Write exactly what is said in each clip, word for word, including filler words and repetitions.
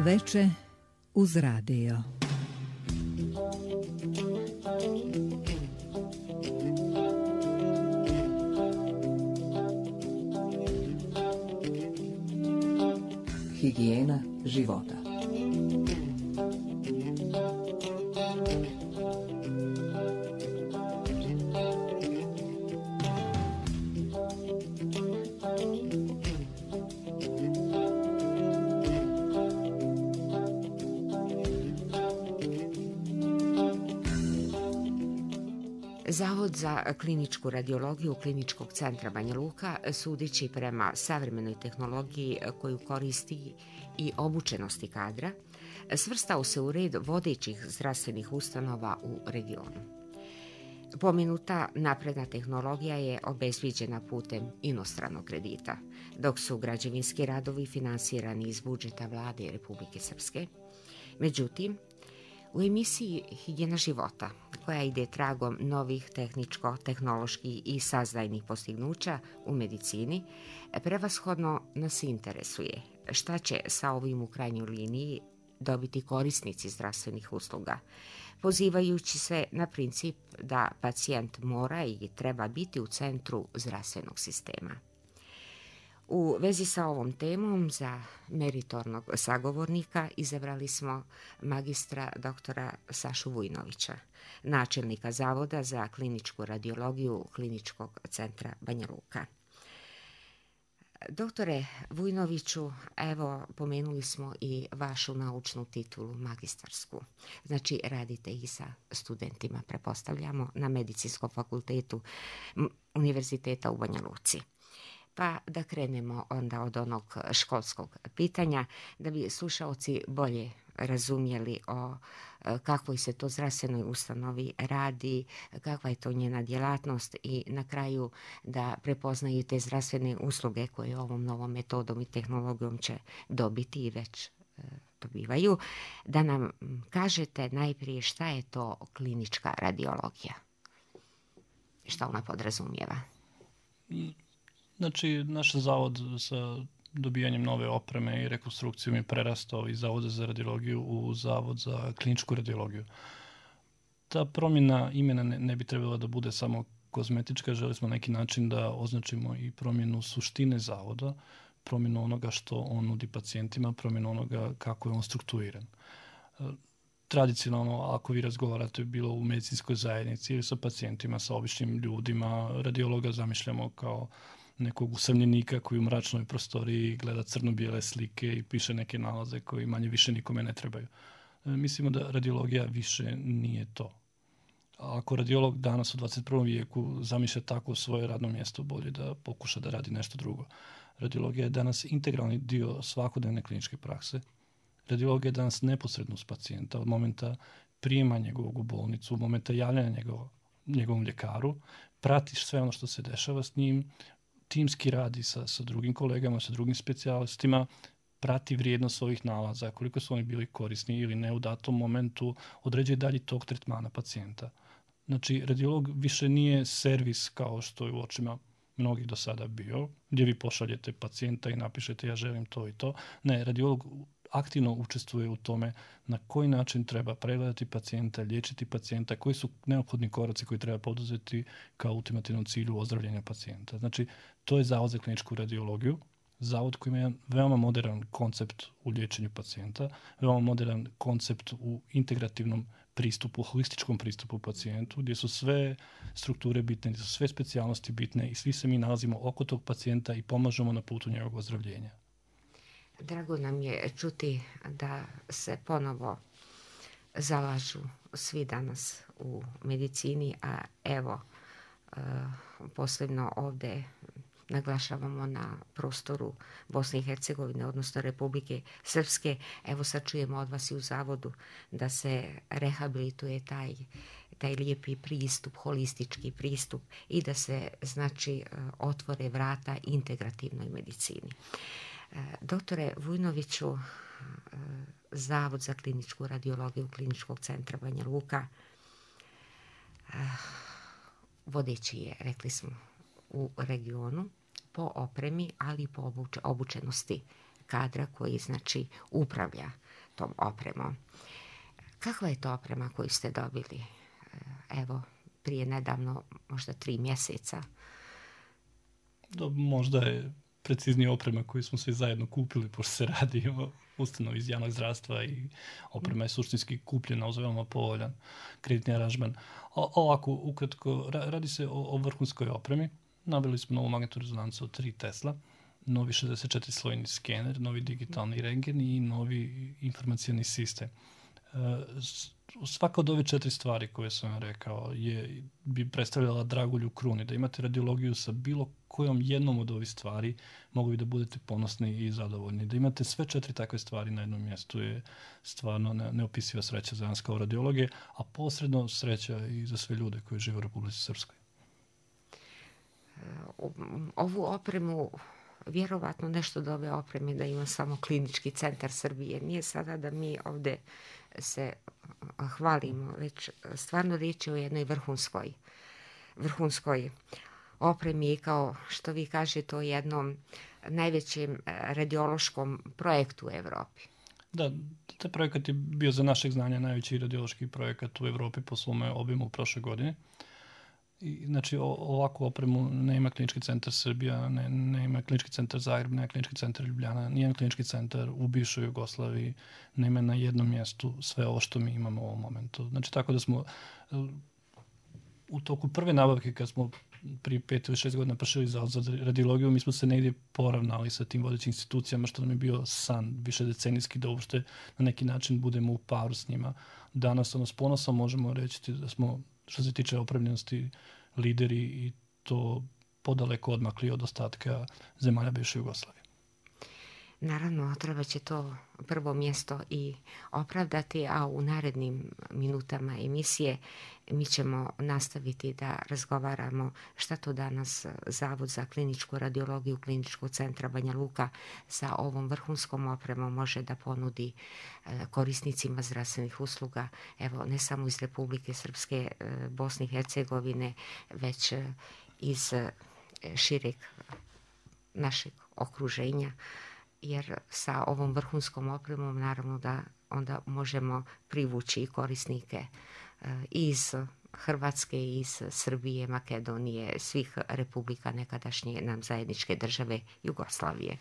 veče uz radio. Higijena života. Zavod za kliničku radiologiju Kliničkog centra Banja Luka, sudeći prema savremenoj tehnologiji koju koristi i obučenosti kadra, svrstao se u red vodećih zdravstvenih ustanova u regionu. Pomenuta napredna tehnologija je obezbijeđena putem inostranog kredita, dok su građevinski radovi finansirani iz budžeta vlade Republike Srpske. Međutim, u emisiji Higijena života, koja ide tragom novih tehničko-tehnoloških i saznajnih postignuća u medicini, prevashodno nas interesuje šta će sa ovim u krajnjoj liniji dobiti korisnici zdravstvenih usluga, pozivajući se na princip da pacijent mora i treba biti u centru zdravstvenog sistema. U vezi sa ovom temom za meritornog sagovornika izabrali smo magistra doktora Sašu Vujnovića, načelnika Zavoda za kliničku radiologiju Kliničkog centra Banja Luka. Doktore Vujnoviću, evo pomenuli smo i vašu naučnu titulu magistarsku. Znači radite i sa studentima, pretpostavljamo, na Medicinskom fakultetu Univerziteta u Banja Luci. Pa da krenemo onda od onog školskog pitanja, da bi slušaoci bolje razumjeli o kakvoj se to zdravstvenoj ustanovi radi, kakva je to njena djelatnost i na kraju da prepoznaju te zdravstvene usluge koje ovom novom metodom i tehnologijom će dobiti i već dobivaju. Da nam kažete najprije šta je to klinička radiologija? Šta ona podrazumijeva? Znači, naš zavod sa dobijanjem nove opreme i rekonstrukcijom je prerastao iz Zavoda za radiologiju u Zavod za kliničku radiologiju. Ta promjena imena ne, ne bi trebala da bude samo kozmetička, želi smo na neki način da označimo i promjenu suštine zavoda, promjenu onoga što on nudi pacijentima, promjenu onoga kako je on strukturiran. Tradicionalno, ako vi razgovarate bilo u medicinskoj zajednici ili sa pacijentima, sa običnim ljudima, radiologa zamišljamo kao nekog usamljenika koji u mračnoj prostoriji gleda crno-bijele slike i piše neke nalaze koji manje više nikome ne trebaju. E, mislimo da radiologija više nije to. A ako radiolog danas u dvadeset prvom vijeku zamišlja tako svoje radno mjesto, bolje da pokuša da radi nešto drugo. Radiologija je danas integralni dio svakodnevne kliničke prakse. Radiologija je danas neposredno uz pacijenta od momenta prijema njegovog u bolnicu, od momenta javljanja njegov, njegovom ljekaru, pratiš sve ono što se dešava s njim, timski radi sa, sa drugim kolegama, sa drugim specijalistima, prati vrijednost ovih nalaza, koliko su oni bili korisni ili ne u datom momentu, određuje dalje tog tretmana pacijenta. Znači, radiolog više nije servis kao što je u očima mnogih do sada bio, gdje vi pošaljete pacijenta i napišete ja želim to i to. Ne, radiolog aktivno učestvuje u tome na koji način treba pregledati pacijenta, liječiti pacijenta, koji su neophodni koraci koji treba poduzeti kao ultimativnom cilju ozdravljenja pacijenta. Znači, to je Zavod za kliničku radiologiju, zavod koji ima jedan veoma modern koncept u liječenju pacijenta, veoma modern koncept u integrativnom pristupu, holističkom pristupu pacijentu, gdje su sve strukture bitne, gdje su sve specijalnosti bitne i svi se mi nalazimo oko tog pacijenta i pomažemo na putu njegovog ozdravljenja. Drago nam je čuti da se ponovo zalažu svi danas u medicini, a evo, posebno ovdje naglašavamo na prostoru Bosne i Hercegovine, odnosno Republike Srpske. Evo sad čujemo od vas i u zavodu da se rehabilituje taj, taj lijepi pristup, holistički pristup i da se, znači, otvore vrata integrativnoj medicini. Doktore Vujnoviću, Zavod za kliničku radiologiju Kliničkog centra Banja Luka vodeći je, rekli smo, u regionu po opremi, ali i po obučenosti kadra koji znači upravlja tom opremom. Kakva je to oprema koju ste dobili? Evo, prije nedavno, možda tri mjeseca. Da, možda je preciznije oprema koju smo svi zajedno kupili, pošto se radi o ustanovi iz javnog zdravstva i oprema je suštinski kupljena uz veoma povoljan kreditni aranžman. O, ovako, ukratko, radi se o, o vrhunskoj opremi. Nabili smo novu magnetnu rezonancu od tri Tesla, novi šezdeset četiri slojni skener, novi digitalni rentgen i novi informacioni sistem. Svaka od ove četiri stvari koje sam vam rekao je, bi predstavljala dragulju kruni. Da imate radiologiju sa bilo kojom jednom od ovih stvari, mogu bi da budete ponosni i zadovoljni. Da imate sve četiri takve stvari na jednom mjestu je stvarno ne, neopisiva sreća za nas kao radiologe, a posredno sreća i za sve ljude koji žive u Republici Srpskoj. Ovu opremu, vjerovatno nešto do ove opreme da ima samo Klinički centar Srbije. Nije sada da mi ovde se hvalimo, već stvarno riječ je o jednoj vrhunskoj, vrhunskoj opremi i kao što vi kažete o jednom najvećem radiološkom projektu u Evropi. Da, taj projekat je bio za našeg znanja najveći radiološki projekat u Evropi po svome obimu u prošle godine. I, znači, o, ovakvu opremu nema Klinički centar Srbija, ne, nema Klinički centar Zagreb, nema Klinički centar Ljubljana, nijedan klinički centar u bivšoj Jugoslaviji, nema na jednom mjestu sve ovo što mi imamo u ovom momentu. Znači, tako da smo u toku prve nabavke, kad smo prije pet ili šest godina prošli za, za radiologiju, mi smo se negdje poravnali sa tim vodećim institucijama, što nam je bio san više decenijski, da uopšte na neki način budemo u paru s njima. Danas, ono, s ponosom možemo reći da smo, što se tiče opremljenosti, lideri i to podaleko odmakli od ostatka zemalja bivše Jugoslavije. Naravno, treba će to prvo mjesto i opravdati, a u narednim minutama emisije mi ćemo nastaviti da razgovaramo šta to danas Zavod za kliničku radiologiju Kliničkog centra Banja Luka sa ovom vrhunskom opremom može da ponudi korisnicima zdravstvenih usluga, evo, ne samo iz Republike Srpske, Bosne i Hercegovine, već iz šireg našeg okruženja, jer sa ovom vrhunskom opremom naravno da onda možemo privući i korisnike iz Hrvatske, iz Srbije, Makedonije, svih republika nekadašnje nam zajedničke države Jugoslavije.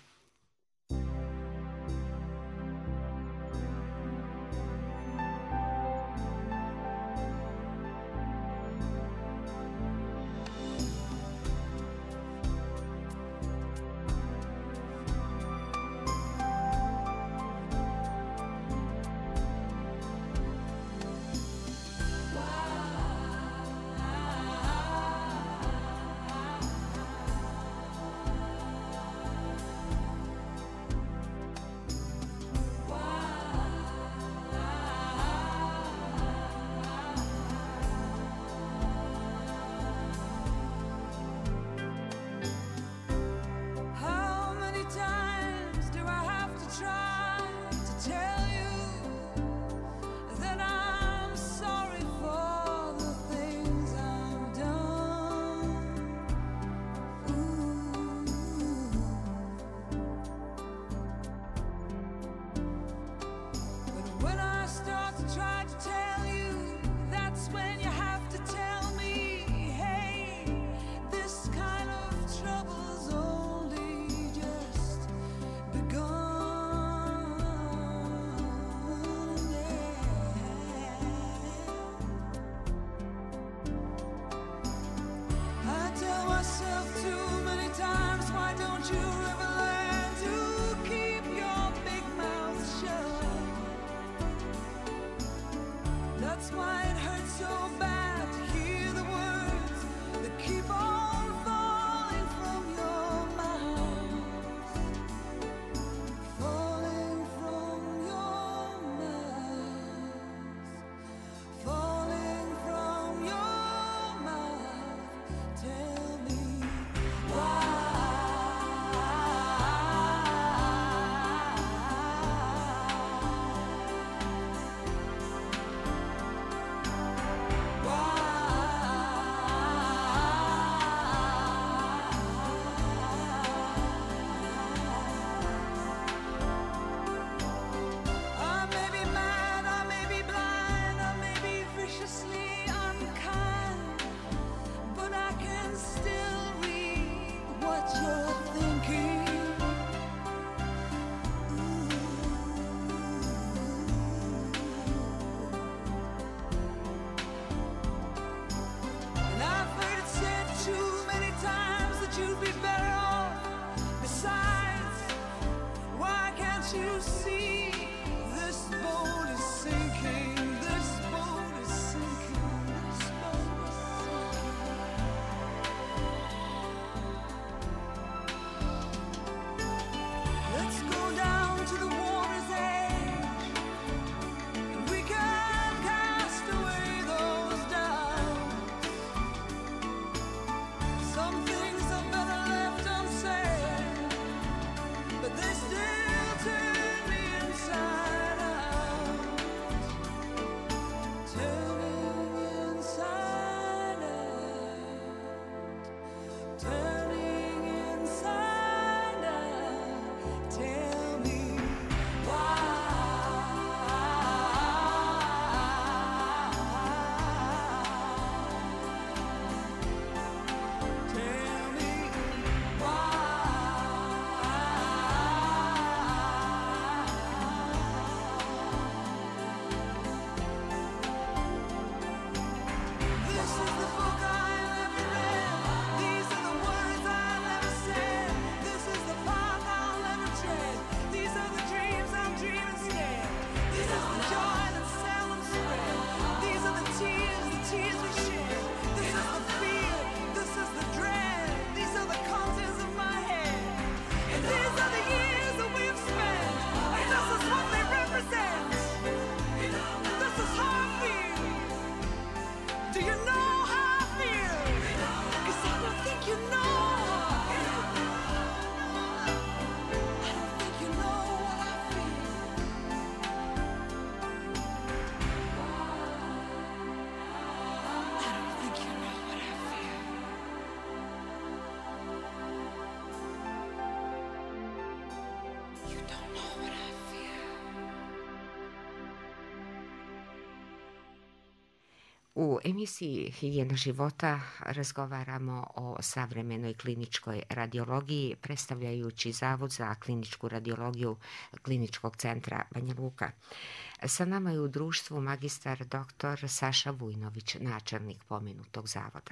U emisiji Higijena života razgovaramo o savremenoj kliničkoj radiologiji, predstavljajući Zavod za kliničku radiologiju Kliničkog centra Banja Luka. Sa nama je u društvu magistar doktor Saša Vujnović, načelnik pomenutog zavoda.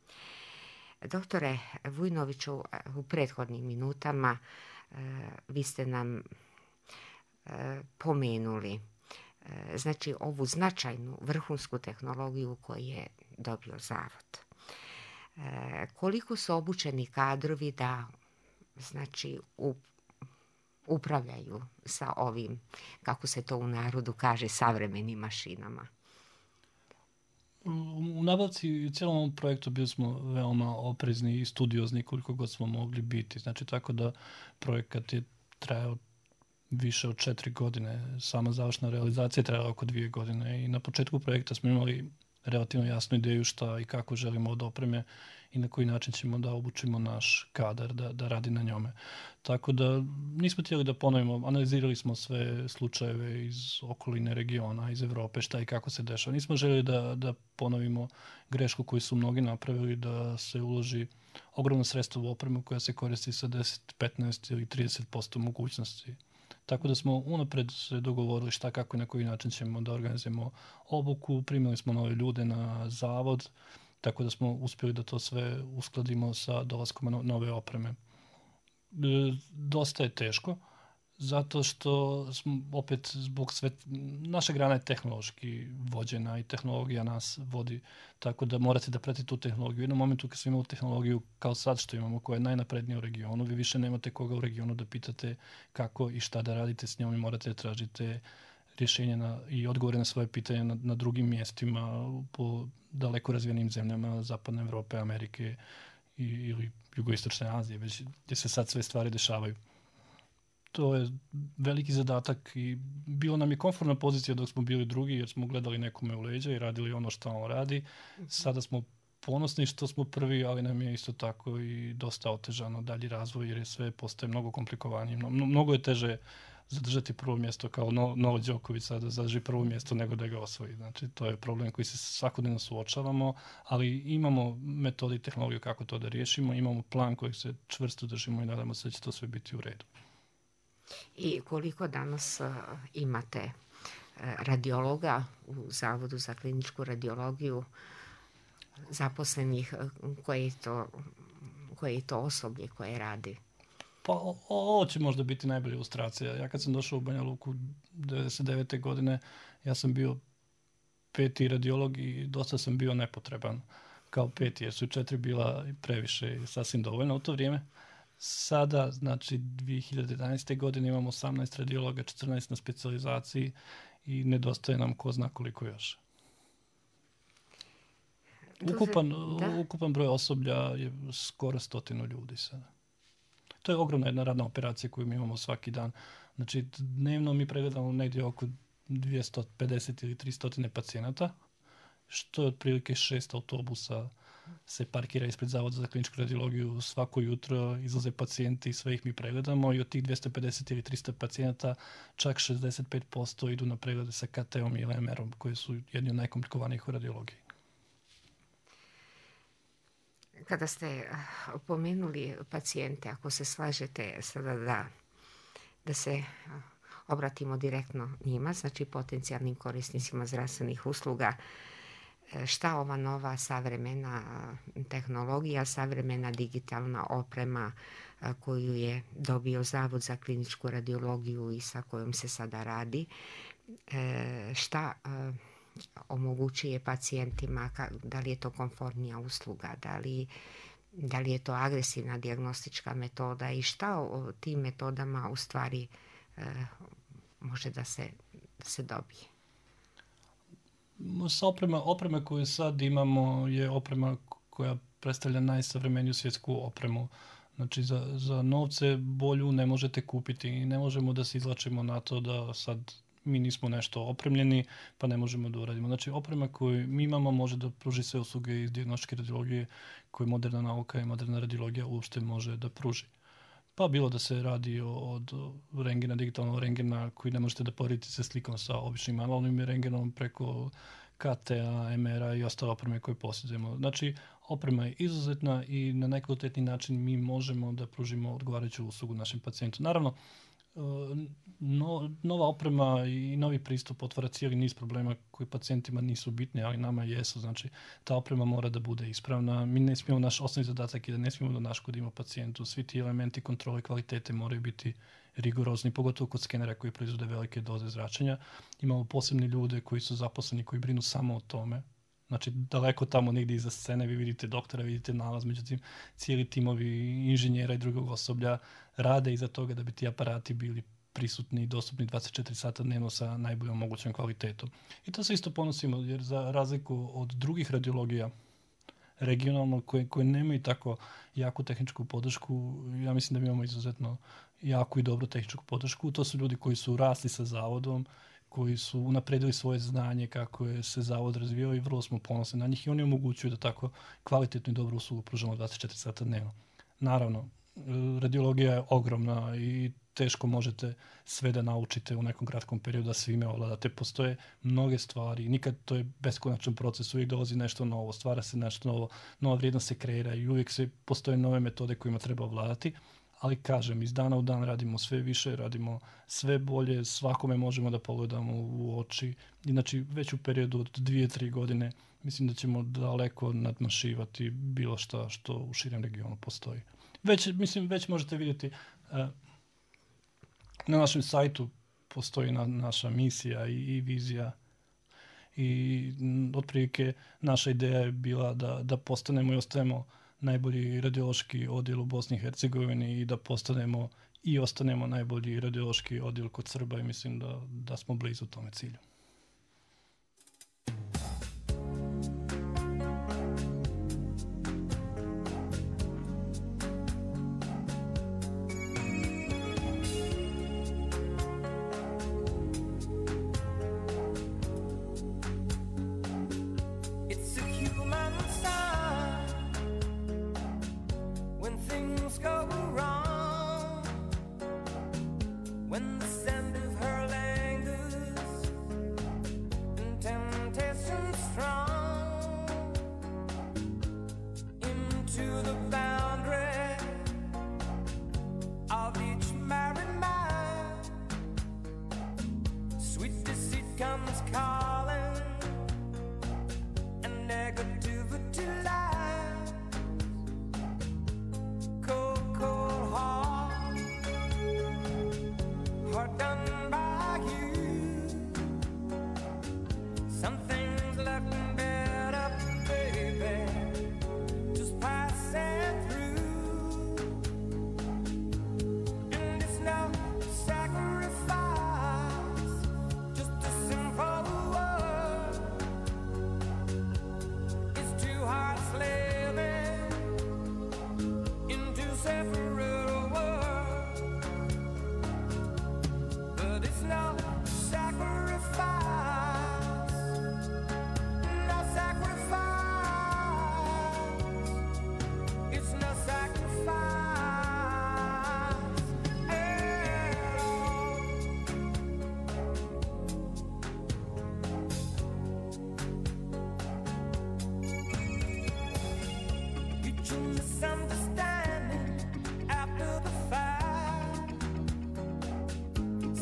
Doktore Vujnoviću, u prethodnim minutama vi ste nam pomenuli znači ovu značajnu vrhunsku tehnologiju koju je dobio zavod. E, koliko su obučeni kadrovi da znači u, upravljaju sa ovim, kako se to u narodu kaže, savremenim mašinama? U nabavci i u cijelom ovom projektu bili smo veoma oprezni i studiozni koliko god smo mogli biti. Znači tako da projekat je trajao više od četiri godine. Sama završna realizacija je trajala oko dvije godine i na početku projekta smo imali relativno jasnu ideju šta i kako želimo od opreme i na koji način ćemo da obučimo naš kadar da, da radi na njome. Tako da nismo htjeli da ponovimo, analizirali smo sve slučajeve iz okoline regiona, iz Evrope, šta i kako se dešava. Nismo željeli da, da ponovimo grešku koju su mnogi napravili, da se uloži ogromno sredstvo u opremu koja se koristi sa deset, petnaest ili trideset posto mogućnosti. Tako da smo unapred se dogovorili šta, kako i na koji način ćemo da organizujemo obuku. Primili smo nove ljude na zavod, tako da smo uspjeli da to sve uskladimo sa dolaskom nove opreme. Dosta je teško, zato što smo opet zbog sve... Naša grana je tehnološki vođena i tehnologija nas vodi, tako da morate da pratite tu tehnologiju. U jednom momentu kad smo imali tehnologiju kao sad što imamo, koja je najnaprednija u regionu, vi više nemate koga u regionu da pitate kako i šta da radite s njom i morate da tražite rješenje na, i odgovore na svoje pitanje na, na drugim mjestima, po daleko razvijenim zemljama Zapadne Evrope, Amerike i, ili Jugoistočne Azije, već gdje se sad sve stvari dešavaju. To je veliki zadatak i bilo nam je komfortna pozicija dok smo bili drugi jer smo gledali nekome u leđa i radili ono što on radi. Sada smo ponosni što smo prvi, ali nam je isto tako i dosta otežano dalji razvoj jer je sve postaje mnogo komplikovanije. Mnogo je teže zadržati prvo mjesto kao no, Novak Đoković sada zadrži prvo mjesto nego da ga osvoji. Znači, to je problem koji se svakodnevno suočavamo, ali imamo metode i tehnologiju kako to da riješimo, imamo plan kojeg se čvrsto držimo i nadamo se da će to sve biti u redu. I koliko danas uh, imate uh, radiologa u Zavodu za kliničku radiologiju, zaposlenih, uh, koje je to, koje je to osoblje koje radi? Pa o- ovo će možda biti najbolja ilustracija. Ja kad sam došao u Banja Luku devedeset devete godine, ja sam bio peti radiolog i dosta sam bio nepotreban kao peti, jer su četiri bila previše i sasvim dovoljno u to vrijeme. Sada, znači, dvije hiljade jedanaeste. godine imamo osamnaest radiologa, četrnaest na specijalizaciji i nedostaje nam ko zna koliko još. Ukupan, Da. ukupan broj osoblja je skoro stotinu ljudi sada. To je ogromna jedna radna operacija koju mi imamo svaki dan. Znači, dnevno mi pregledamo negdje oko dvjesto pedeset ili tristo pacijenata, što je otprilike šest autobusa se parkira ispred Zavoda za kliničku radiologiju svako jutro, izlaze pacijenti, sve ih mi pregledamo i od tih dvjesto pedeset ili tristo pacijenata čak šezdeset pet posto idu na preglede sa ka te om ili em erom, koji su jedni od najkomplikovanijih u radiologiji. Kada ste pomenuli pacijente, ako se slažete sada da, da se obratimo direktno njima, znači potencijalnim korisnicima zdravstvenih usluga, šta ova nova savremena tehnologija, savremena digitalna oprema koju je dobio Zavod za kliničku radiologiju i sa kojom se sada radi, šta omogućuje pacijentima, da li je to komfortnija usluga, da li, da li je to agresivna dijagnostička metoda i šta o tim metodama u stvari može da se, da se dobije? Oprema, oprema koju sad imamo je oprema koja predstavlja najsavremeniju svjetsku opremu. Znači, za, za novce bolju ne možete kupiti i ne možemo da se izlačimo na to da sad mi nismo nešto opremljeni, pa ne možemo da uradimo. Znači, oprema koju mi imamo može da pruži sve usluge iz dijagnostičke radiologije koje moderna nauka i moderna radiologija uopšte može da pruži. Pa bilo da se radi od rengena, digitalnog rengena koji ne možete da poredite sa slikom sa običnim analognim rengenom preko ka te a, em era i ostale opreme koje posjedujemo. Znači, oprema je izuzetna i na najkvalitetniji način mi možemo da pružimo odgovarajuću uslugu našem pacijentu. Naravno, no, nova oprema i novi pristup otvara cijeli niz problema koji pacijentima nisu bitni, ali nama jesu. Znači, ta oprema mora da bude ispravna. Mi ne smijemo, naš osnovni zadatak je da ne smijemo da naškodimo pacijentu. Svi ti elementi kontrole kvalitete moraju biti rigorozni, pogotovo kod skenera koji proizvode velike doze zračenja. Imamo posebne ljude koji su zaposleni, koji brinu samo o tome. Znači, daleko tamo negdje iza scene vi vidite doktora, vidite nalaz, međutim, cijeli timovi inženjera i drugog osoblja rade iza toga da bi ti aparati bili prisutni i dostupni dvadeset četiri sata dnevno sa najboljom mogućom kvalitetom. I to se isto ponosimo, jer za razliku od drugih radiologija regionalno, koje, koje nemaju tako jaku tehničku podršku, ja mislim da mi imamo izuzetno jaku i dobru tehničku podršku. To su ljudi koji su rasli sa zavodom, koji su unapredili svoje znanje kako je se zavod razvijao i vrlo smo ponosni na njih i oni omogućuju da tako kvalitetnu i dobru uslugu pružamo dvadeset četiri sata dnevno. Naravno, radiologija je ogromna i teško možete sve da naučite u nekom kratkom periodu, da svime ovladate. Postoje mnoge stvari, nikad to je beskonačan proces, uvijek dolazi nešto novo, stvara se nešto novo, nova vrijednost se kreira i uvijek se postoje nove metode kojima treba ovladati. Ali kažem, iz dana u dan radimo sve više, radimo sve bolje, svakome možemo da pogledamo u oči. Znači, već u periodu od dvije, tri godine mislim da ćemo daleko nadmašivati bilo šta što u širem regionu postoji. Već, mislim, već možete vidjeti, uh, na našem sajtu postoji na, naša misija i, i vizija. I m, otprilike naša ideja je bila da, da postanemo i ostajemo najbolji radiološki odjel u Bosni i Hercegovini i da postanemo i ostanemo najbolji radiološki odjel kod Srba i mislim da, da smo blizu tome cilju. Cold, cold heart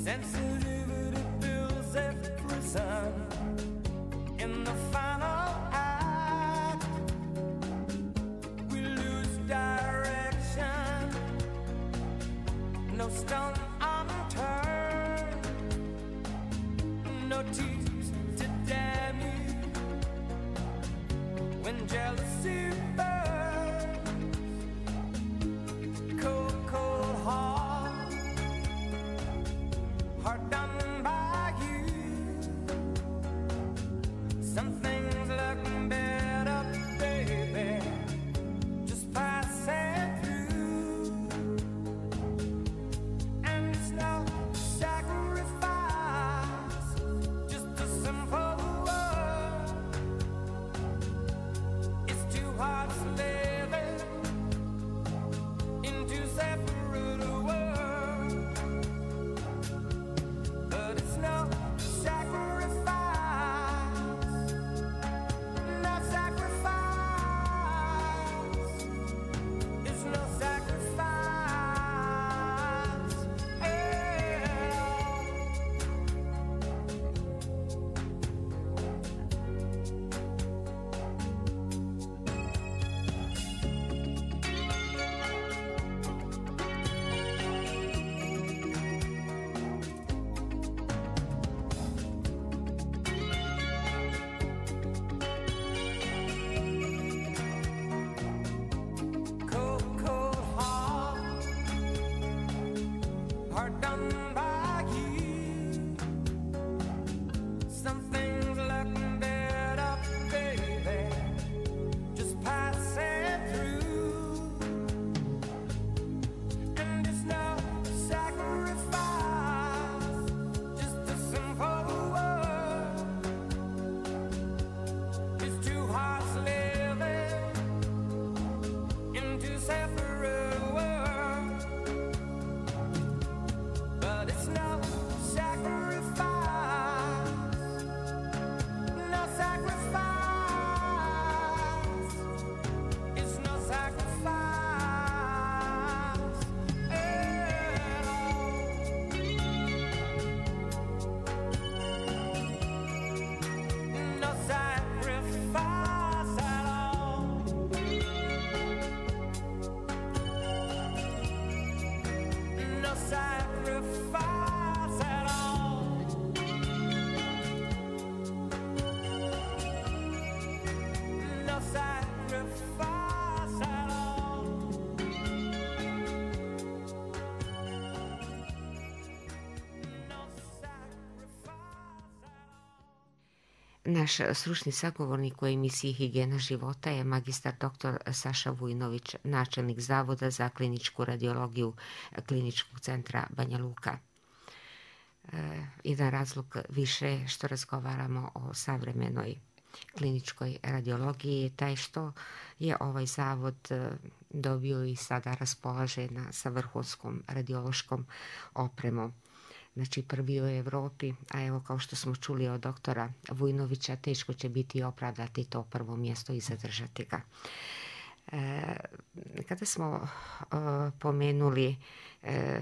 Sensitivity builds a prison in the final act. We lose direction, no stone unturned, no tears to damn you when jealousy burns. Cold, cold heart, heart done by you. Some things look better, baby, just passing through. And it's no sacrifice, just a simple word. It's two hearts living in two separate worlds, but it's no sacrifice, no sacrifice. It's no sacrifice at all. Cold, cold heart, heart done by you. Some things look better, baby, just passing through. And it's no sacrifice, just a simple word. It's two hearts living in two separate worlds, but it's no sacrifice, no sacrifice. It's no sacrifice at all. No sacrifice at all. No sacrifice at all. No sacrifice at all. No sacrifice at all. Naš stručni sagovornik u emisiji Higijena života je magistar doktor Saša Vujnović, načelnik Zavoda za kliničku radiologiju Kliničkog centra Banja Luka. E, jedan razlog više što razgovaramo o savremenoj kliničkoj radiologiji je taj što je ovaj zavod e, dobio i sada raspolaže na, sa vrhunskom radiološkom opremom. Znači prvi u Evropi, a evo kao što smo čuli od doktora Vujnovića, teško će biti opravdati to prvo mjesto i zadržati ga. E, kada smo e, pomenuli e,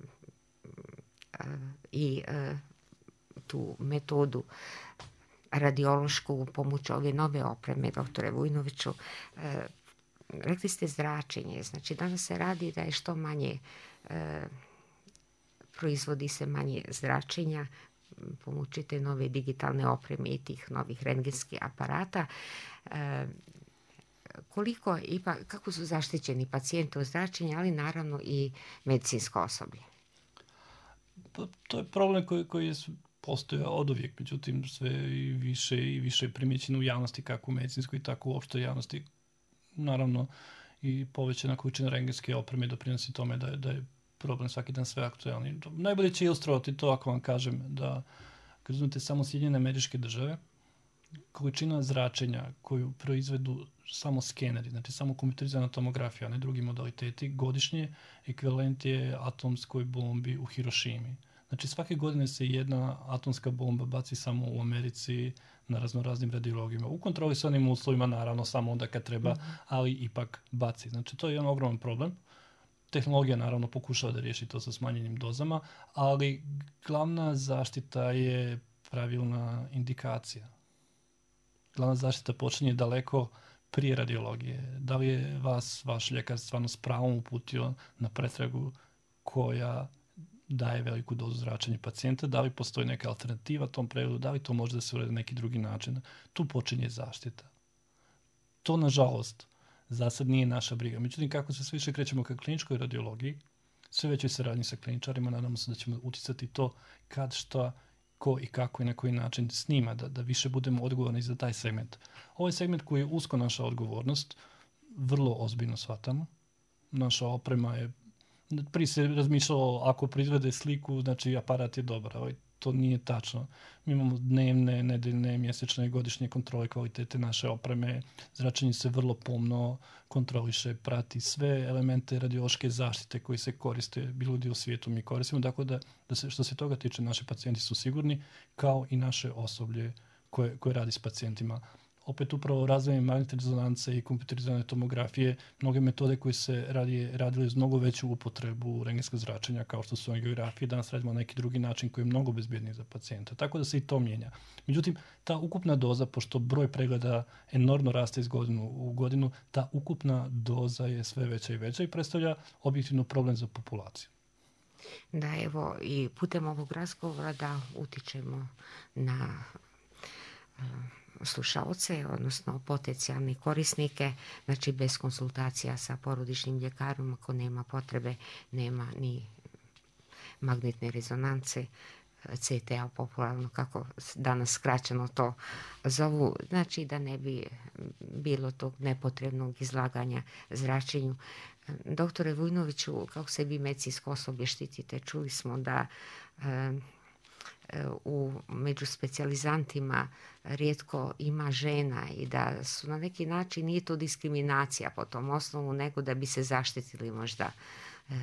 e, i e, tu metodu radiološku pomoću ove nove opreme, doktore Vujnoviću, e, rekli ste zračenje, znači danas se radi da je što manje e, proizvodi se manje zračenja pomoću te nove digitalne opreme i tih novih rentgenskih aparata. E, koliko ipak, kako su zaštićeni pacijenti od zračenja, ali naravno i medicinsko osoblje? Pa, to je problem koji, koji je postoje od uvijek, međutim sve i više i više je primjećeno u javnosti, kako u medicinskoj, tako u opštoj javnosti. Naravno i povećana količina rentgenske opreme doprinosi tome da je, da je problem svaki dan sve aktuelni. Najbolje će ilustrovati to ako vam kažem da kad uzmete samo Sjedinjene Američke Države, količina zračenja koju proizvedu samo skeneri, znači samo kompjuterizana tomografija, a ne drugi modaliteti, godišnje ekvivalent je atomskoj bombi u Hirošimi. Znači svake godine se jedna atomska bomba baci samo u Americi na raznoraznim radiologijama. U kontroli sa onim uslovima, naravno, samo onda kad treba, ali ipak baci. Znači to je jedan ogroman problem. tehnologija naravno pokušava da riješi to sa smanjenim dozama, ali glavna zaštita je pravilna indikacija. Glavna zaštita počinje daleko prije radiologije. Da li je vas vaš ljekar stvarno s pravom uputio na pretragu koja daje veliku dozu zračenja pacijenta, da li postoji neka alternativa tom pregledu, da li to može da se uredi na neki drugi način. Tu počinje zaštita. To, nažalost, za sad nije naša briga. Međutim, kako se sve više krećemo ka kliničkoj radiologiji, sve većoj saradnji sa kliničarima, nadamo se da ćemo uticati to kad, šta, ko i kako i na koji način snima, da, da više budemo odgovorni za taj segment. Ovo je segment koji je usko naša odgovornost, vrlo ozbiljno shvatamo. Naša oprema je, prije se razmišljalo, ako proizvede sliku, znači aparat je dobar, ali to nije tačno. Mi imamo dnevne, nedeljne, mjesečne, godišnje kontrole kvalitete naše opreme. Zračenje se vrlo pomno kontroliše, prati sve elemente radiološke zaštite koji se koriste, bilo gdje u svijetu mi koristimo. Dakle, da, da se, što se toga tiče, naši pacijenti su sigurni, kao i naše osoblje koje, koje radi s pacijentima. Opet upravo razvojem magnetne rezonance i kompjuterizovane tomografije, mnoge metode koje se radi, radile uz mnogo veću upotrebu rentgenskog zračenja, kao što su angiografije, danas radimo na neki drugi način koji je mnogo bezbjedniji za pacijenta. Tako da se i to mijenja. Međutim, ta ukupna doza, pošto broj pregleda enormno raste iz godinu u godinu, ta ukupna doza je sve veća i veća i predstavlja objektivno problem za populaciju. Da, evo, i putem ovog razgovora da utičemo na uh, slušalce, odnosno potencijalne korisnike, znači bez konsultacija sa porodičnim ljekarom, ako nema potrebe, nema ni magnetne rezonance, C T A popularno, kako danas skraćeno to zovu, znači da ne bi bilo tog nepotrebnog izlaganja zračenju. Doktore Vujnoviću, kako se vi medicinsko osoblje štitite? Čuli smo da e, u među specijalizantima rijetko ima žena i da su na neki način, nije to diskriminacija po tom osnovu, nego da bi se zaštitili možda e,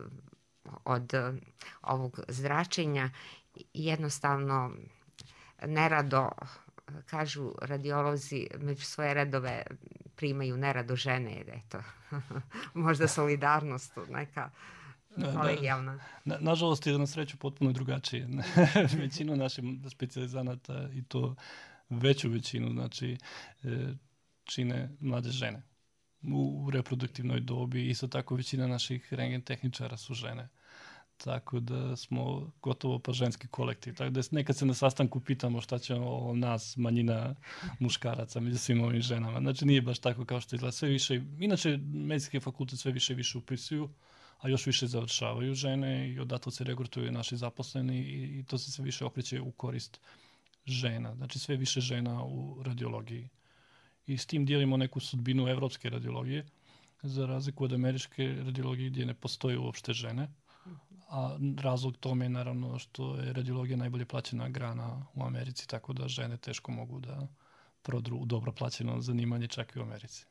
od ovog zračenja. Jednostavno, nerado, kažu radiolozi, među svoje redove primaju nerado žene, jer eto, možda solidarnost neka kolegijalna. Na, nažalost je na sreću potpuno drugačije. Većinu naših specijalizanata i to veću većinu, znači čine mlade žene u, u reproduktivnoj dobi. Isto tako većina naših rentgen tehničara su žene. Tako da smo gotovo pa ženski kolektiv. Tako da nekad se na sastanku pitamo šta će o nas, manjina muškaraca, među svim ovim ženama. Znači nije baš tako kao što izgleda. Sve više, inače medicinske fakultete sve više i više upisuju, a još više završavaju žene i odatle se regrutuju naši zaposleni i, i to se sve više okreće u korist žena. Znači sve više žena u radiologiji. I s tim dijelimo neku sudbinu evropske radiologije, za razliku od američke radiologije gdje ne postoji uopšte žene. A razlog tome je naravno što je radiologija najbolje plaćena grana u Americi, tako da žene teško mogu da prodru u dobro plaćeno zanimanje čak i u Americi.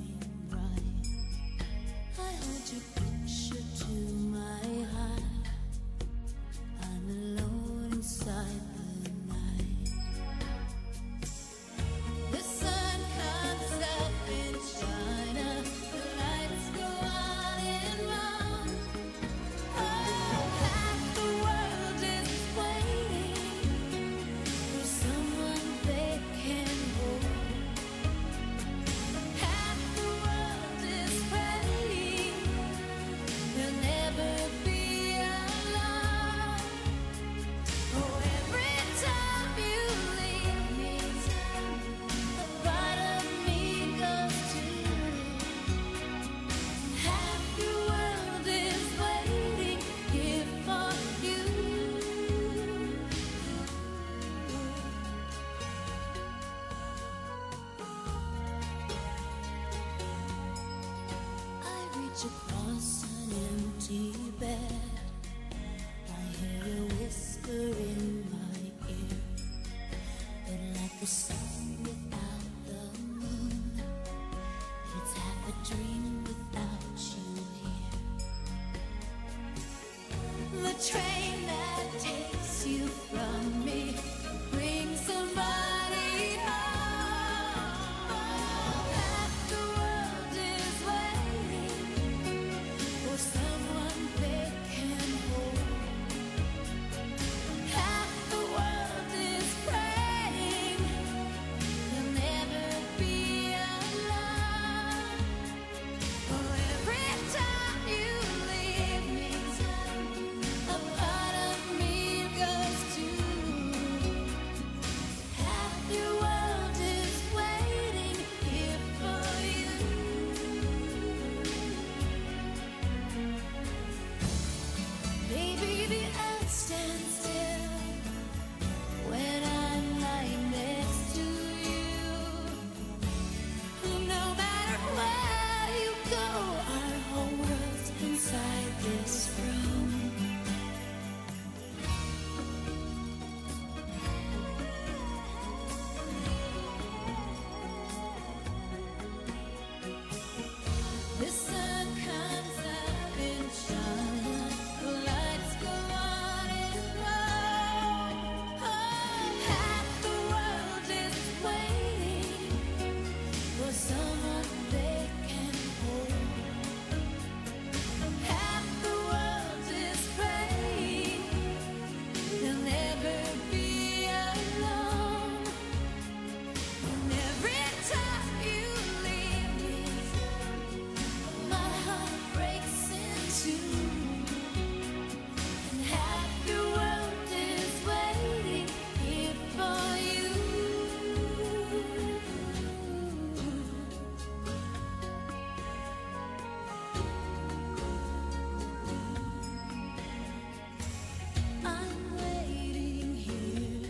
Picture to my heart. stand still when I'm lying next to you. No matter where you go, our whole world's inside this room. The sun comes up in China, the lights go on and on. Oh, half the world is waiting for someone they can hold. Half the world is praying they'll never be alone. And every time you leave me, my heart breaks in two. And half the world is waiting here for you. I'm waiting here.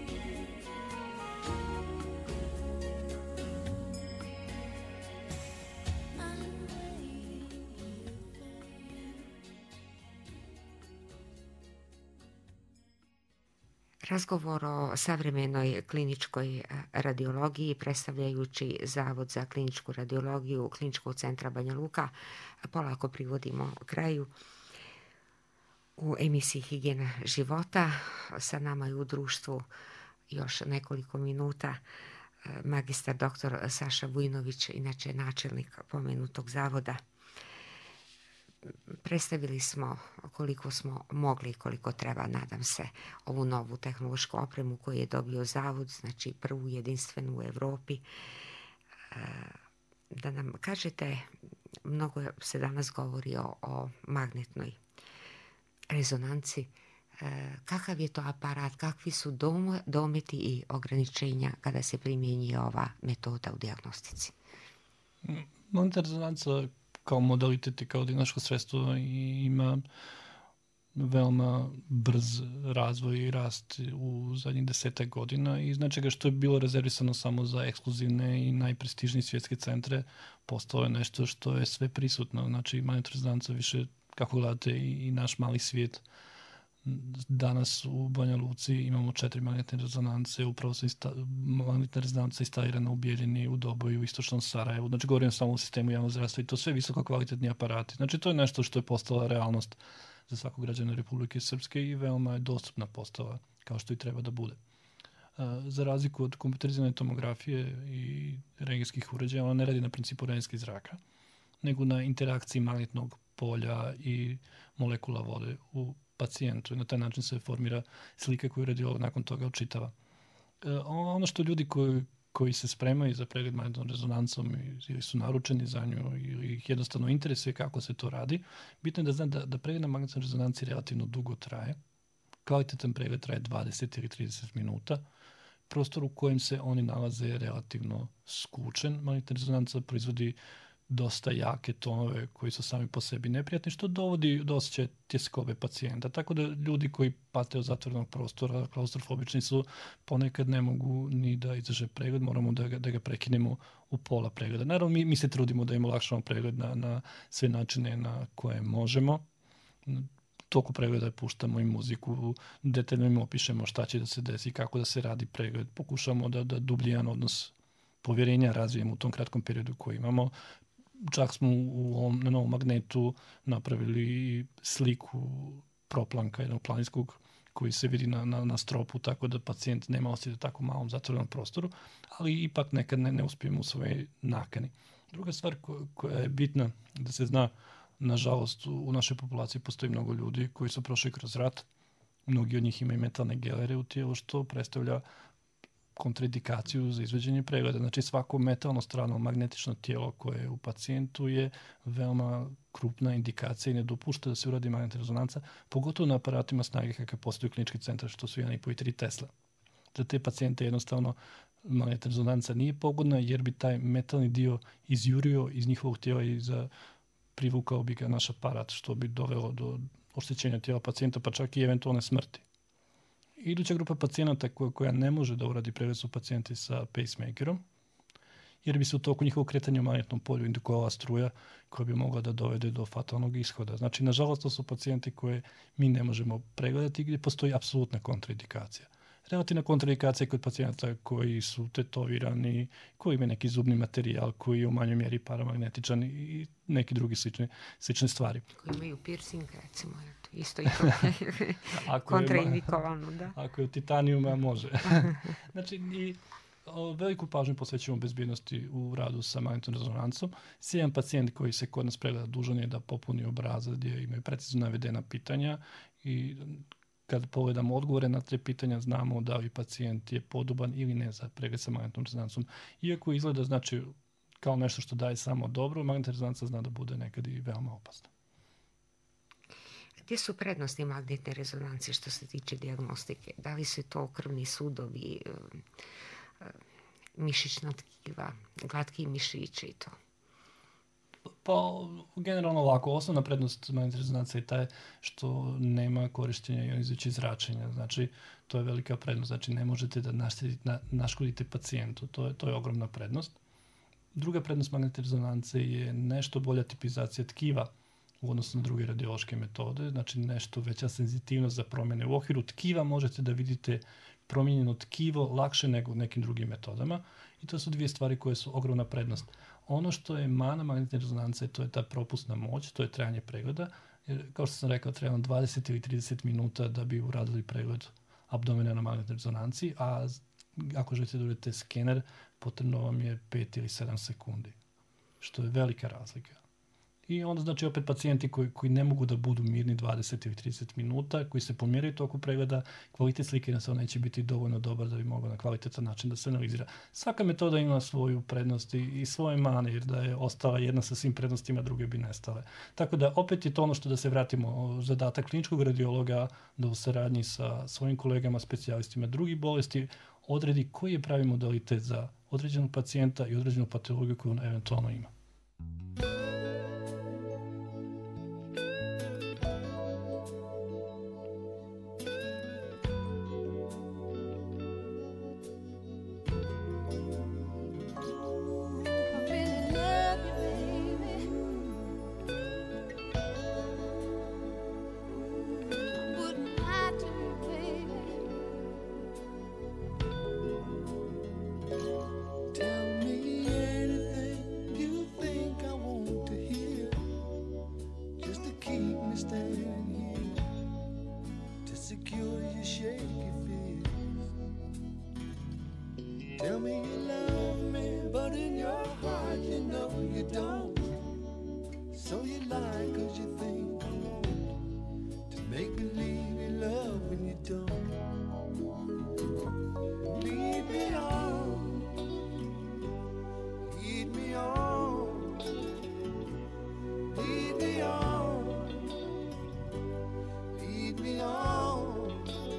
I'm waiting here for you. Razgovor o savremenoj kliničkoj e, radiologiji predstavljajući Zavod za kliničku radiologiju Kliničkog centra Banja Luka polako privodimo kraju. U emisiji Higijena života sa nama je u društvu još nekoliko minuta e, magistar doktor Saša Vujnović, inače načelnik pomenutog zavoda. Predstavili smo koliko smo mogli i koliko treba, nadam se, ovu novu tehnološku opremu koju je dobio zavod, znači prvu jedinstvenu u Evropi. E, Da nam kažete, mnogo se danas govori o, o magnetnoj rezonanci. E, kakav je to aparat, kakvi su dom, dometi i ograničenja kada se primjenjuje ova metoda u dijagnostici? Magnetna rezonanca kao modalitet i kao dijagnostičko sredstvo ima veoma brz razvoj i rast u zadnjih desetak godina i iz nečega što je bilo rezervisano samo za ekskluzivne i najprestižnije svjetske centre postalo je nešto što je sve prisutno. Znači, magnetna rezonanca više, kako gledate, i, i naš mali svijet. Danas u Banja Luci imamo četiri magnetne rezonance, upravo su insta- magnetna rezonanca instalirana u Bijeljini, u Doboju, u istočnom Sarajevu. Znači, govorim samo o sistemu javnog zdravstva i to sve visoko kvalitetni aparati. Znači, to je nešto što je postala realnost za svakog građana Republike Srpske i veoma je dostupna postala, kao što i treba da bude. Za razliku od kompjuterizirane tomografije i rengijskih uređaja, ona ne radi na principu rengijskih zraka, nego na interakciji magnetnog polja i molekula vode u pacijentu. I na taj način se formira slika koju radiolog nakon toga očitava. Ono što ljudi koji, koji se spremaju za pregled magnetnom rezonancom ili su naručeni za nju ili ih jednostavno interesuje kako se to radi, bitno je da zna da, da pregled na magnetnoj rezonanci relativno dugo traje. Kvalitetan pregled traje dvadeset ili trideset minuta. Prostor u kojem se oni nalaze je relativno skučen. Magnetna rezonanca proizvodi dosta jake tonove koji su sami po sebi neprijatni, što dovodi do osjećaja tjeskobe pacijenta. Tako da ljudi koji pate od zatvorenog prostora, klaustrofobični su, ponekad ne mogu ni da izdrže pregled, moramo da ga, da ga prekinemo u pola pregleda. Naravno, mi, mi se trudimo da im olakšamo pregled na, na sve načine na koje možemo. Toku pregleda puštamo im muziku, detaljno im opišemo šta će da se desi, kako da se radi pregled. Pokušamo da, da dublji jedan odnos povjerenja razvijemo u tom kratkom periodu koji imamo. Čak smo u ovom, na novom magnetu napravili sliku proplanka jednog planinskog koji se vidi na, na, na stropu, tako da pacijent nema osjećaj tako malom zatvorenom prostoru, ali ipak nekad ne, ne uspijemo u svojoj nakani. Druga stvar ko, koja je bitna da se zna, nažalost, u, u našoj populaciji postoji mnogo ljudi koji su prošli kroz rat. Mnogi od njih imaju metalne gelere u tijelu, što predstavlja kontraindikaciju za izvođenje pregleda. Znači, svako metalno strano magnetično tijelo koje je u pacijentu je veoma krupna indikacija i ne dopušta da se uradi magnetna rezonanca, pogotovo na aparatima snage kakve postoji klinički centar, što su jedan i po i tri Tesla. Za te pacijente jednostavno magnetna rezonanca nije pogodna, jer bi taj metalni dio izjurio iz njihovog tijela i za privukao bi ga naš aparat, što bi dovelo do oštećenja tijela pacijenta, pa čak i eventualne smrti. Iduća grupa pacijenata koja, koja ne može da uradi pregled su pacijenti sa pacemakerom, jer bi se u toku njihovog kretanja u magnetnom polju indukovala struja koja bi mogla da dovede do fatalnog ishoda. Znači, nažalost, to su pacijenti koje mi ne možemo pregledati gdje postoji apsolutna kontraindikacija. Relativna kontraindikacija je kod pacijenata koji su tetovirani, koji imaju neki zubni materijal, koji je u manjoj mjeri paramagnetičan i neki drugi slične, slične stvari. Koji imaju piercing, recimo, eto, isto i to Ako je ma- kontraindikovano, da. Ako je od titanijuma, može. Znači, i o, veliku pažnju posvećujemo bezbjednosti u radu sa magnetnom rezonancom. Sjedan pacijent koji se kod nas pregleda dužan je da popuni obrazac gdje imaju precizno navedena pitanja i kad pogledamo odgovore na te pitanja, znamo da li pacijent je podoban ili ne za pregled sa magnetnom rezonancom. Iako izgleda znači kao nešto što daje samo dobro, magnetna rezonanca zna da bude nekad i veoma opasna. Gdje su prednosti magnetne rezonancije što se tiče dijagnostike? Da li su to krvni sudovi, um, um, mišićna tkiva, glatki mišići i to? Pa, generalno ovako, osnovna prednost magnetne rezonance je taj što nema korištenja ionizujućih zračenja. Znači, to je velika prednost. Znači, ne možete da naštetite, na, naškodite pacijentu. To je, to je ogromna prednost. Druga prednost magnetne rezonance je nešto bolja tipizacija tkiva u odnosu na druge radiološke metode. Znači, nešto veća senzitivnost za promjene. U okviru tkiva možete da vidite promijenjeno tkivo lakše nego nekim drugim metodama. I to su dvije stvari koje su ogromna prednost. Ono što je mana magnetne rezonance, to je ta propusna moć, to je trajanje pregleda. Jer, kao što sam rekao, treba dvadeset ili trideset minuta da bi uradili pregled abdomena na magnetnoj rezonanci, a ako želite da uradite skener, potrebno vam je pet ili sedam sekundi, što je velika razlika. I onda znači opet pacijenti koji, koji ne mogu da budu mirni dvadeset ili trideset minuta, koji se pomjeraju toku pregleda, kvalitet slike na sve neće biti dovoljno dobar da bi mogao na kvalitetan način da se analizira. Svaka metoda ima svoju prednost i, i svoje mane, jer da je ostala jedna sa svim prednostima, druge bi nestale. Tako da opet je to ono što da se vratimo, zadatak kliničkog radiologa da u saradnji sa svojim kolegama, specijalistima drugih bolesti, odredi koji je pravi modalitet za određenog pacijenta i određenu patologiju koju on eventualno ima. I really love you, baby. I wouldn't lie to you, baby. Tell me anything you think I want to hear, just to keep me standing here, to secure your shaky fears. Tell me you love me, but in your heart you know you don't. So you lie 'cause you think I want to make believe you love when you don't. Lead me on, lead me on, lead me on, lead me on.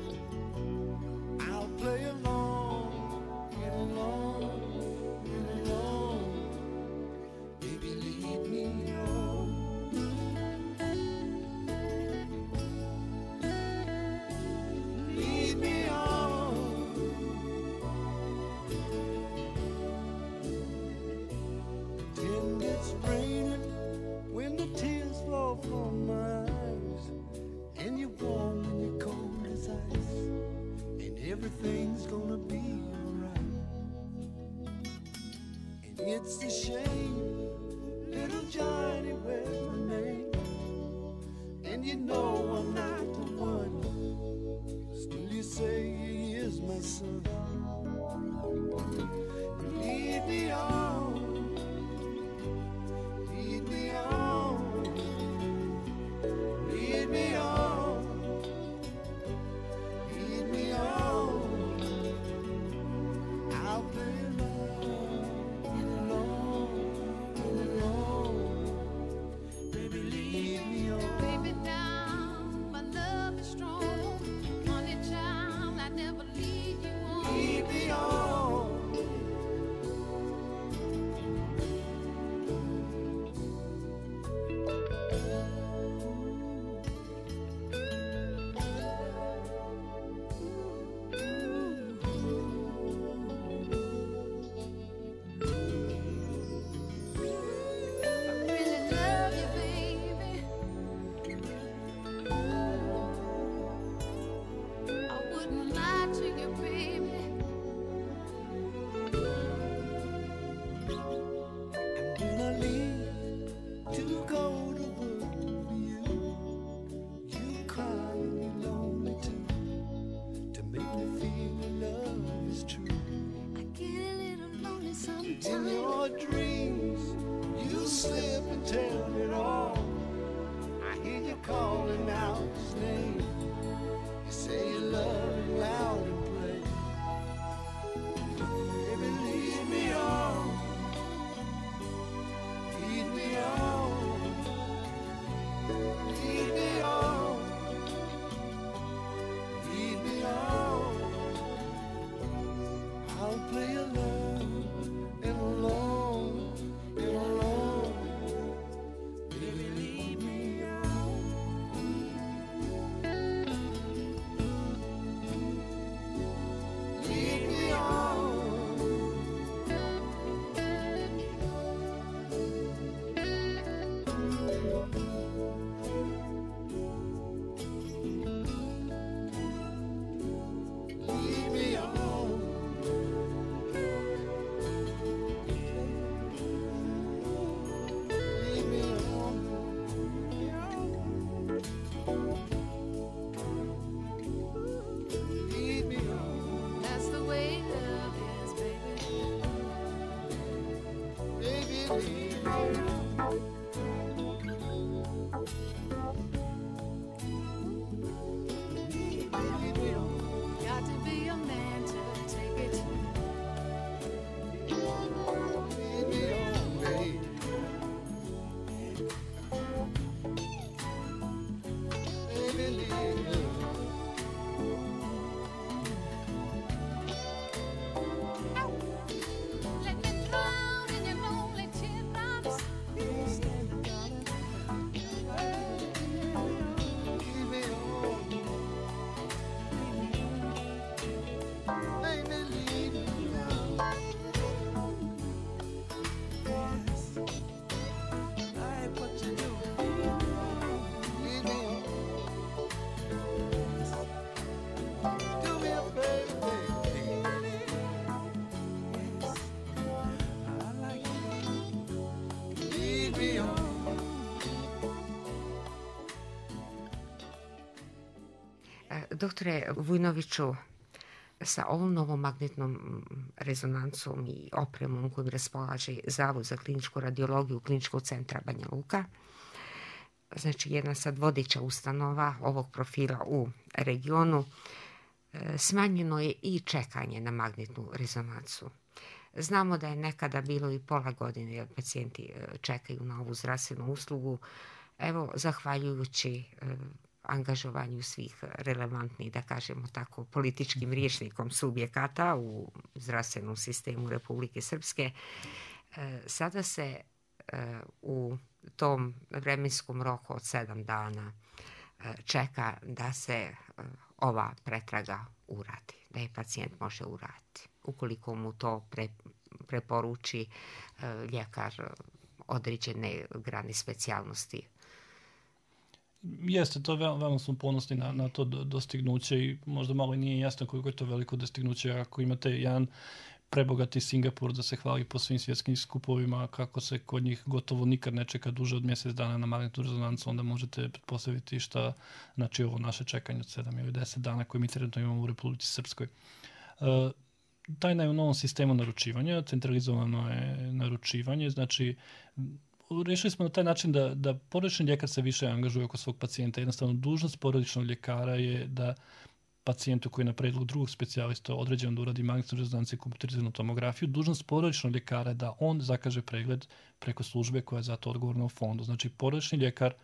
I'll play along, get along, get along. Baby, lead me on. Lead me on. Then it's raining when the tears fall from my eyes, and you're warm when you're cold as ice, and everything's gonna be alright. And it's a shame little Johnny wears my name, and you know I'm not the one, still you say he is my son. Lead me on, lead me on, lead me on, lead me on. I'll play along, get along, get along. Baby, lead me on. Baby, down, my love is strong. Honey child, I never leave you on. E, Doktore Vujnoviću, sa ovom novom magnetnom rezonancom i opremom kojim raspolaže Zavod za kliničku radiologiju Kliničkog centra Banja Luka, znači jedna sad vodeća ustanova ovog profila u regionu, e, smanjeno je i čekanje na magnetnu rezonancu. Znamo da je nekada bilo i pola godine jer pacijenti e, čekaju na ovu zdravstvenu uslugu. Evo, zahvaljujući e, angažovanju svih relevantnih, da kažemo tako, političkim rječnikom subjekata u zdravstvenom sistemu Republike Srpske, e, sada se e, u tom vremenskom roku od sedam dana e, čeka da se e, ova pretraga uradi, da je pacijent može uraditi. Ukoliko mu to pre, preporuči e, ljekar određene grane specijalnosti. Jeste, to veoma, veoma smo ponosni na, na to dostignuće i možda malo nije jasno koliko je to veliko dostignuće ako imate jedan prebogati Singapur da se hvali po svim svjetskim skupovima, kako se kod njih gotovo nikad ne čeka duže od mjesec dana na magnetnu rezonancu, onda možete pretpostaviti šta znači ovo naše čekanje od sedam ili deset dana koje mi trenutno imamo u Republici Srpskoj. E, tajna je u novom sistemu naručivanja, centralizovano je naručivanje, znači rešili smo na taj način da, da porodični ljekar se više angažuje oko svog pacijenta. Jednostavno, dužnost porodičnog ljekara je da pacijentu koji je na predlog drugog specijalista određen da uradi magnetnu rezonancu i kompjuteriziranu tomografiju, dužnost porodičnog ljekara je da on zakaže pregled preko službe koja je za to odgovorna u fondu. Znači, porodični ljekar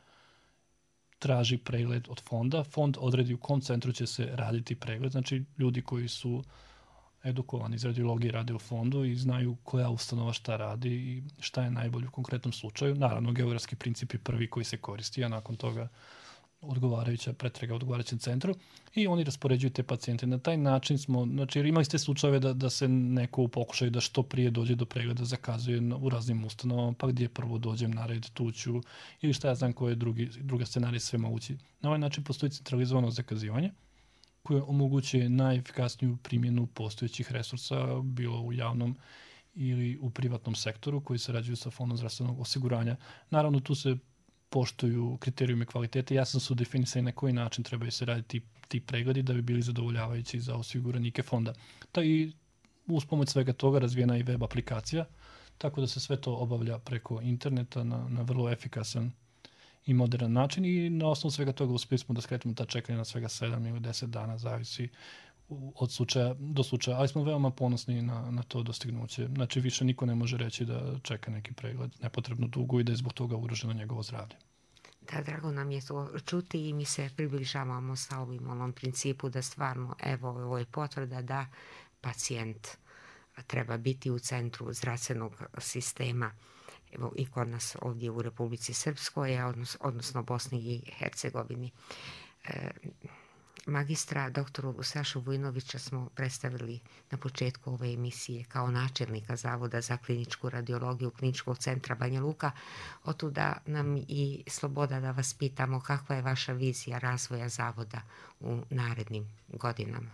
traži pregled od fonda, fond odredi u kom centru će se raditi pregled, znači ljudi koji su edukovani iz radiologije rade u fondu i znaju koja ustanova šta radi i šta je najbolje u konkretnom slučaju. Naravno, geografski princip je prvi koji se koristi, a nakon toga odgovarajuća pretraga u odgovarajućem centru i oni raspoređuju te pacijente. Na taj način smo, znači imali ste slučajeve da, da se neko u pokušaju da što prije dođe do pregleda zakazuje u raznim ustanovama, pa gdje prvo dođem na red, tuću ili šta ja znam koje drugi, druga scenarija sve mogući. Na ovaj način postoji centralizovano zakazivanje koje omogućuje najefikasniju primjenu postojećih resursa, bilo u javnom ili u privatnom sektoru koji sarađuju sa Fondom zdravstvenog osiguranja. Naravno, tu se poštuju kriterijumi kvalitete, jasno su definisani na koji način trebaju se raditi ti pregledi da bi bili zadovoljavajući za osiguranike fonda. Ta i uz pomoć svega toga razvijena i web aplikacija, tako da se sve to obavlja preko interneta na, na vrlo efikasan i modern način i na osnovu svega toga uspjeli smo da skretimo ta čekanja na svega sedam ili deset dana, zavisi od slučaja do slučaja, ali smo veoma ponosni na, na to dostignuće. Znači, više niko ne može reći da čeka neki pregled nepotrebno dugo i da je zbog toga ugroženo njegovo zdravlje. Da, drago nam je to čuti i mi se približavamo sa ovim onom principu da stvarno, evo, ovo je potvrda da pacijent treba biti u centru zdravstvenog sistema. Evo i kod nas ovdje u Republici Srpskoj, odnos, odnosno Bosni i Hercegovini. E, magistra doktoru Sašu Vujnovića smo predstavili na početku ove emisije kao načelnika Zavoda za kliničku radiologiju Kliničkog centra Banja Luka. Otuda nam i sloboda da vas pitamo kakva je vaša vizija razvoja Zavoda u narednim godinama.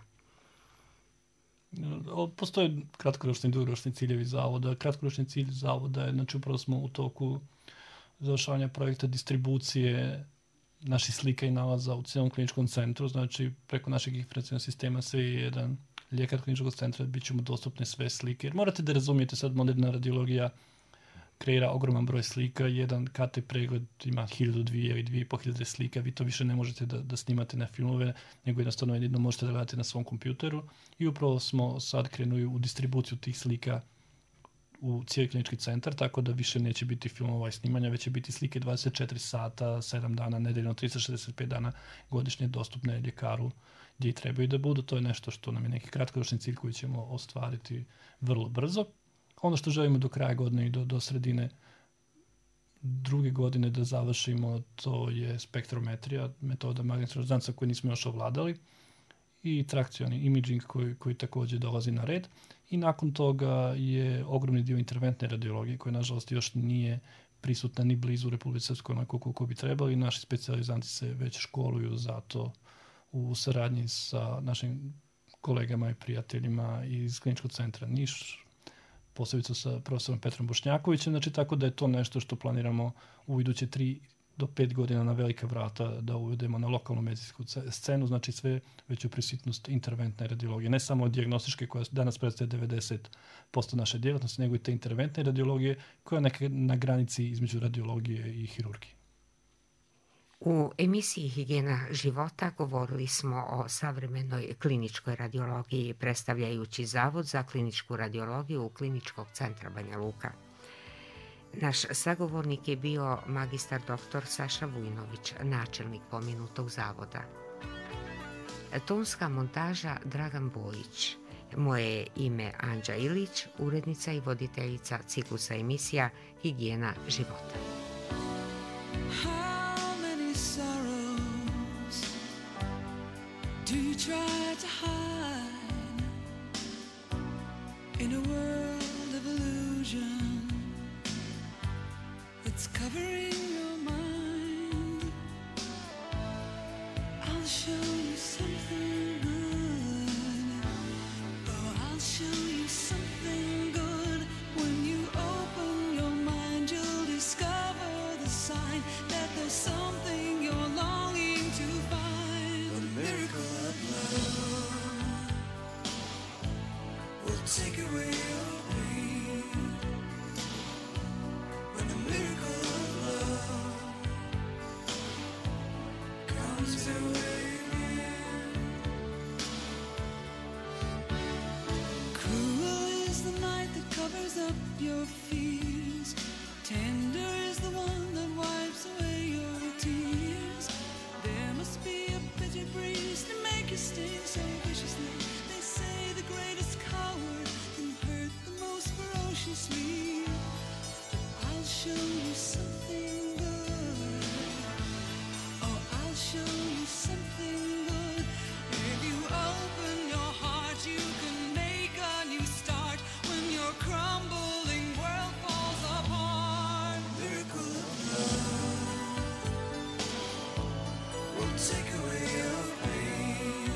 Postoje kratkoročni i dugoročni ciljevi zavoda. Kratkoročni cilj zavoda je, znači upravo smo u toku završavanja projekta distribucije naših slika i nalaza u cijelom kliničkom centru, znači preko našeg informacijnog sistema sve je jedan ljekar kliničkog centra, bit će mu dostupne sve slike. Jer morate da razumijete, sad moderna radiologija kreira ogroman broj slika, jedan K T pregled ima hiljadu, dvije ili dvije i po hiljade slika, vi to više ne možete da, da snimate na filmove, nego jednostavno jedino možete da gledate na svom kompjuteru i upravo smo sad krenuli u distribuciju tih slika u cijeli klinički centar, tako da više neće biti filmova i snimanja, već će biti slike dvadeset četiri sata, sedam dana, nedeljno, tristo šezdeset pet dana godišnje dostupne ljekaru gdje i trebaju da budu. To je nešto što nam je neki kratkoročni cilj koji ćemo ostvariti vrlo brzo. Ono što želimo do kraja godine i do, do sredine druge godine da završimo, to je spektrometrija, metoda magnetne rezonance koju nismo još ovladali i trakcioni imaging koji, koji također dolazi na red. I nakon toga je ogromni dio interventne radiologije koja nažalost još nije prisutna ni blizu Republike Srpskoj onako koliko bi trebali. Naši specijalizanti se već školuju za to u saradnji sa našim kolegama i prijateljima iz Kliničkog centra Niš, posebice sa profesorom Petrom Bošnjakovićem, znači tako da je to nešto što planiramo u iduće tri do pet godina na velika vrata da uvedemo na lokalnu medicinsku scenu, znači sve veću prisutnost interventne radiologije. Ne samo dijagnostičke koja danas predstavlja devedeset posto naše djelatnosti, nego i te interventne radiologije koja je na granici između radiologije i hirurgije. U emisiji Higijena života govorili smo o savremenoj kliničkoj radiologiji predstavljajući Zavod za kliničku radiologiju Kliničkog centra Banja Luka. Naš sagovornik je bio magistar doktor Saša Vujnović, načelnik pomenutog zavoda. Tonska montaža Dragan Bojić. Moje je ime Anđa Ilić, urednica i voditeljica ciklusa emisija Higijena života. How many sorrows do you try to hide in a world of illusion that's covering your mind? I'll show you something good. Oh, I'll show you something good. When you open your mind, you'll discover the sign that there's something you're longing to find. The miracle of love will take away your pain. When the miracle of love comes your way again. Cruel is the night that covers up your fears. Tender is the one that wipes away your tears. There must be a bitter breeze to make you sting so viciously. They say the greatest coward can hurt the most ferociously. I'll show you something good. Oh, I'll show you something good. If you open your heart, you can make a new start when your crumbling world falls apart. Miracle of love will take away your pain.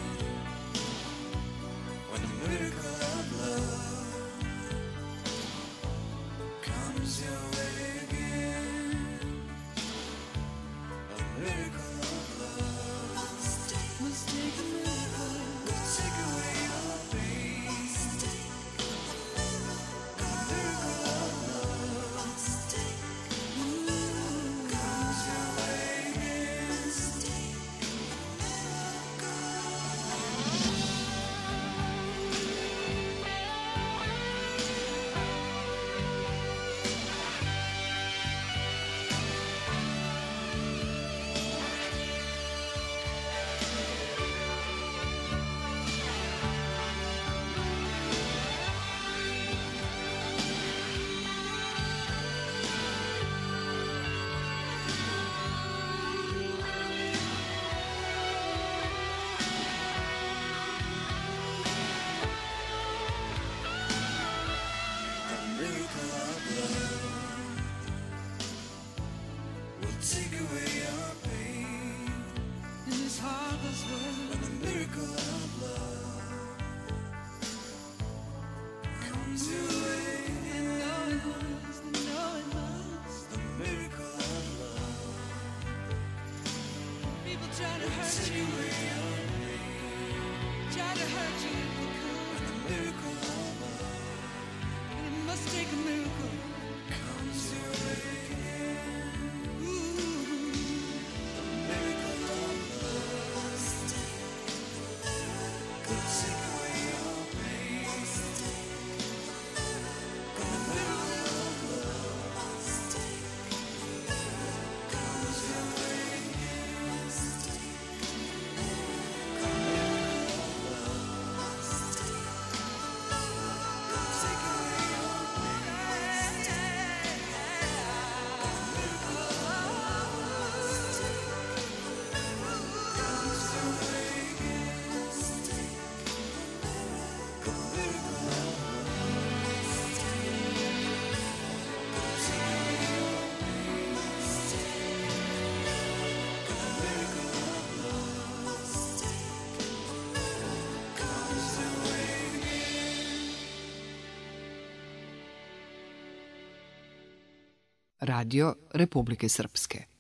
When the miracle of love comes your way again. A miracle of love must take, Must take a miracle. will take away your pain. A miracle of love must take, comes your way again. A miracle of love will take away your pain. In this heartless world, When the miracle of love comes your way, and know it must, and know it must. the miracle of love People try to hurt take you, away your try to hurt you if they could. the miracle of love And it must take a miracle. comes your way again. Ooh. The miracle of love will take away your pain. When the miracle of love comes your way again. The miracle of love will take away your Radio Republike Srpske.